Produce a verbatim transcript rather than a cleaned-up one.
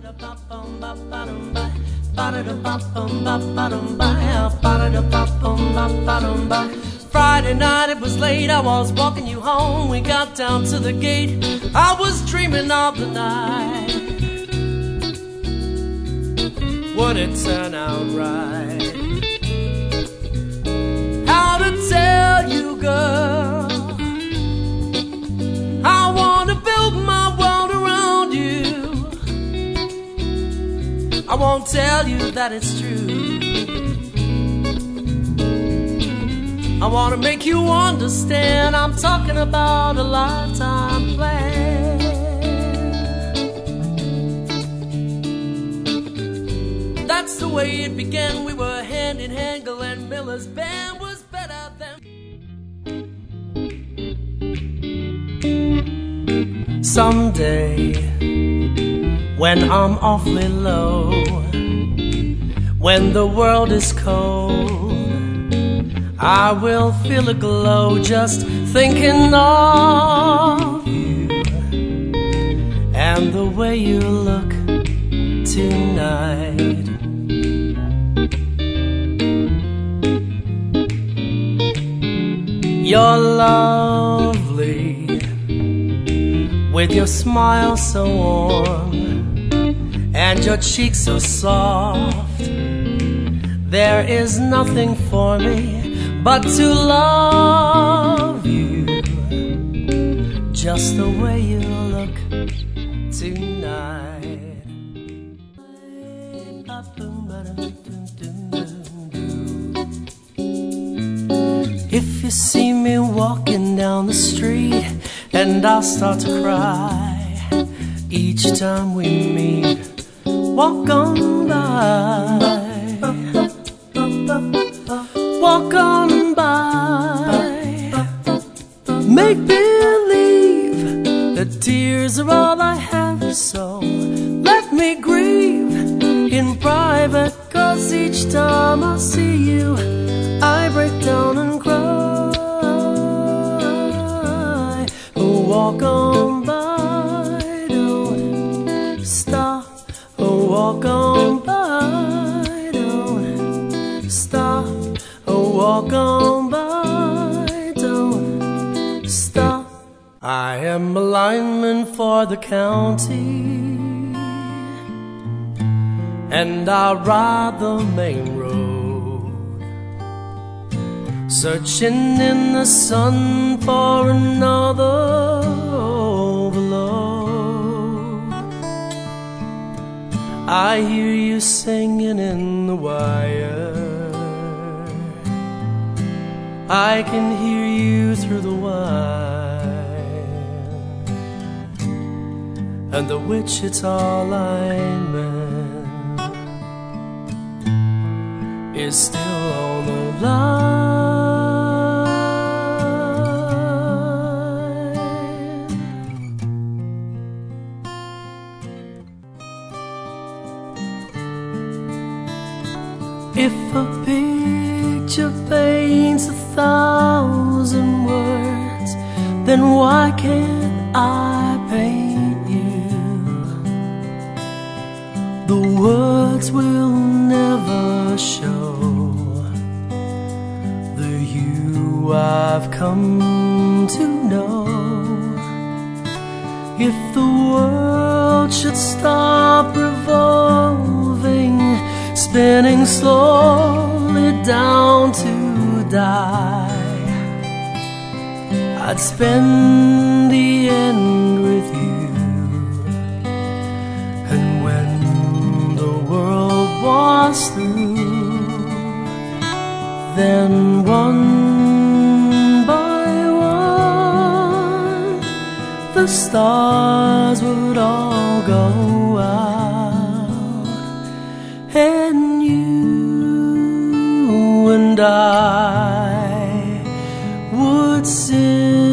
Friday night, it was late, I was walking you home. We got down to the gate, I was dreaming of the night. Would it turn out right? How to tell you, girl, I wanna build my world around you. I won't tell you that it's true. I wanna make you understand, I'm talking about a lifetime plan. That's the way it began. We were hand in hand. Glenn Miller's band was better than. Someday, when I'm awfully low, when the world is cold, I will feel a glow just thinking of you and the way you look tonight. You're lovely with your smile so warm and your cheeks so soft. There is nothing for me but to love you just the way you look tonight. If you see me walking down the street and I'll start to cry each time we meet, walk on by. Walk on by. Make believe that tears are all I have, so let me grieve in private, 'cause each time I see you I break down and cry. Oh, walk on by, don't stop. Oh, walk on by, don't stop. Walk on by, don't stop. I am a lineman for the county, and I ride the main road, searching in the sun for another overload. I hear you singing in the wire, I can hear you through the wire, and the Wichita lineman is still on the line. If a picture paints a thousand words, then why can't I paint you? The words will never show the you I've come to know. If the world should stop revolving, spinning slowly down to die, I'd spend the end with you. And when the world was through, then one by one the stars would all go out, and you and I would sing